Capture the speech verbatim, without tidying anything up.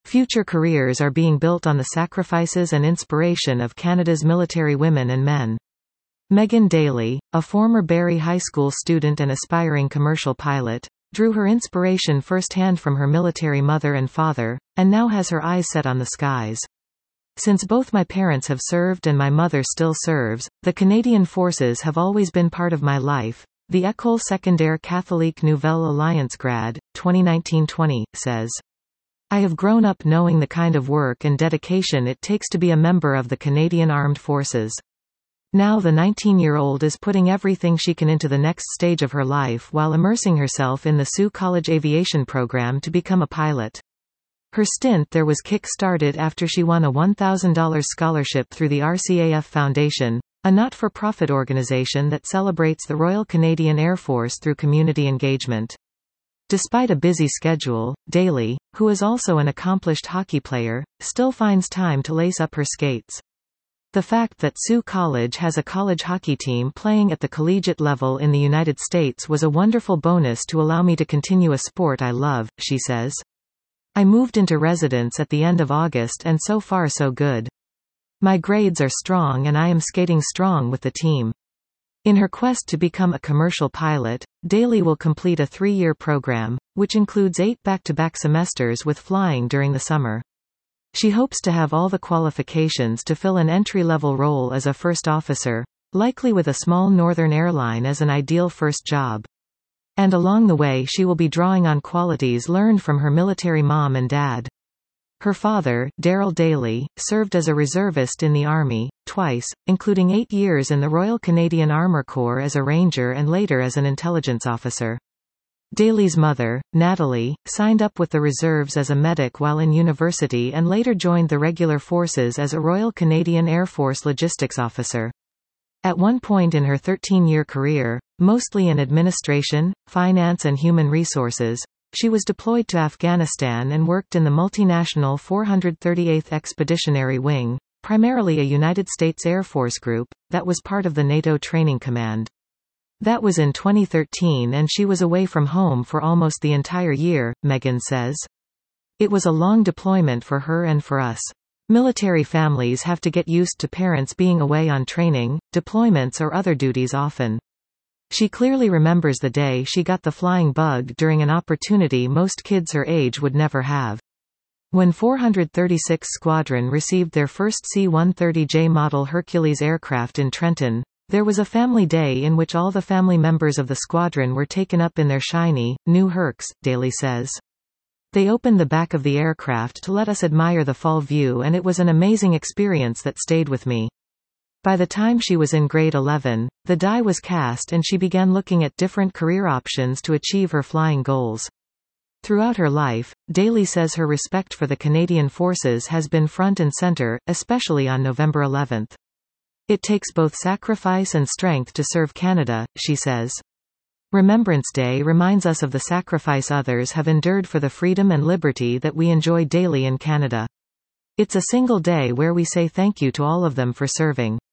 Future careers are being built on the sacrifices and inspiration of Canada's military women and men. Megan Daly, a former Barrie High School student and aspiring commercial pilot, drew her inspiration firsthand from her military mother and father, and now has her eyes set on the skies. Since both my parents have served and my mother still serves, the Canadian Forces have always been part of my life, the École Secondaire Catholique Nouvelle Alliance grad, twenty nineteen twenty, says. I have grown up knowing the kind of work and dedication it takes to be a member of the Canadian Armed Forces. Now the nineteen-year-old is putting everything she can into the next stage of her life while immersing herself in the Sault College Aviation program to become a pilot. Her stint there was kick-started after she won a one thousand dollars scholarship through the R C A F Foundation, a not-for-profit organization that celebrates the Royal Canadian Air Force through community engagement. Despite a busy schedule, Daly, who is also an accomplished hockey player, still finds time to lace up her skates. The fact that Sault College has a college hockey team playing at the collegiate level in the United States was a wonderful bonus to allow me to continue a sport I love, she says. I moved into residence at the end of August and so far so good. My grades are strong and I am skating strong with the team. In her quest to become a commercial pilot, Daly will complete a three-year program, which includes eight back-to-back semesters with flying during the summer. She hopes to have all the qualifications to fill an entry-level role as a first officer, likely with a small northern airline as an ideal first job. And along the way she will be drawing on qualities learned from her military mom and dad. Her father, Daryl Daly, served as a reservist in the Army, twice, including eight years in the Royal Canadian Armour Corps as a ranger and later as an intelligence officer. Daly's mother, Natalie, signed up with the reserves as a medic while in university and later joined the regular forces as a Royal Canadian Air Force logistics officer. At one point in her thirteen-year career, mostly in administration, finance and human resources, she was deployed to Afghanistan and worked in the multinational four hundred thirty-eighth Expeditionary Wing, primarily a United States Air Force group, that was part of the NATO Training Command. That was in twenty thirteen and she was away from home for almost the entire year, Megan says. It was a long deployment for her and for us. Military families have to get used to parents being away on training, deployments or other duties often. She clearly remembers the day she got the flying bug during an opportunity most kids her age would never have. When four hundred thirty-six Squadron received their first C one thirty J model Hercules aircraft in Trenton, there was a family day in which all the family members of the squadron were taken up in their shiny, new Hercs, Daly says. They opened the back of the aircraft to let us admire the fall view and it was an amazing experience that stayed with me. By the time she was in grade eleven, the die was cast and she began looking at different career options to achieve her flying goals. Throughout her life, Daly says her respect for the Canadian Forces has been front and center, especially on November eleventh. It takes both sacrifice and strength to serve Canada, she says. Remembrance Day reminds us of the sacrifice others have endured for the freedom and liberty that we enjoy daily in Canada. It's a single day where we say thank you to all of them for serving.